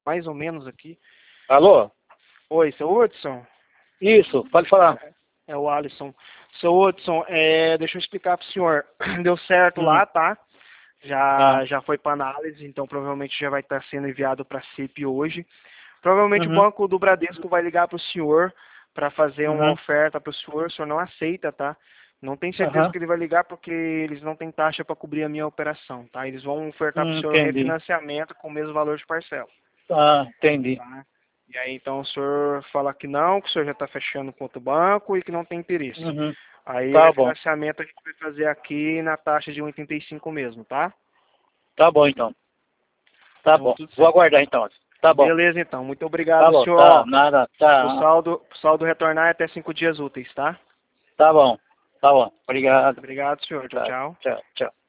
mais ou menos aqui. Alô? Oi, seu Hudson? Isso, pode falar. É o Alisson. Seu Hudson, deixa eu explicar pro senhor. Deu certo Hum, lá, tá? tá. Já foi para análise, então provavelmente já vai estar sendo enviado para a CIP hoje. Provavelmente o Uhum, banco do Bradesco vai ligar para o senhor para fazer uma uhum, oferta para o senhor não aceita, tá? Não tem certeza aham, que ele vai ligar porque eles não têm taxa para cobrir a minha operação, tá? Eles vão ofertar para o senhor entendi. refinanciamento com o mesmo valor de parcela, Ah, entendi. tá? E aí então o senhor fala que não, que o senhor já está fechando com outro banco e que não tem interesse. Uhum, Aí o tá bom. refinanciamento a gente vai fazer aqui na taxa de 1,85 mesmo, tá? Tá bom, então. Tá Então bom. tudo Vou certo. aguardar, então. Tá bom. Beleza, então. Muito obrigado, Falou, senhor. tá, Ó, nada, tá. o saldo retornar é até 5 dias úteis, tá? Tá bom. Tá bom. Obrigado. Obrigado, senhor. Tchau, Tá, tchau. tchau, tchau.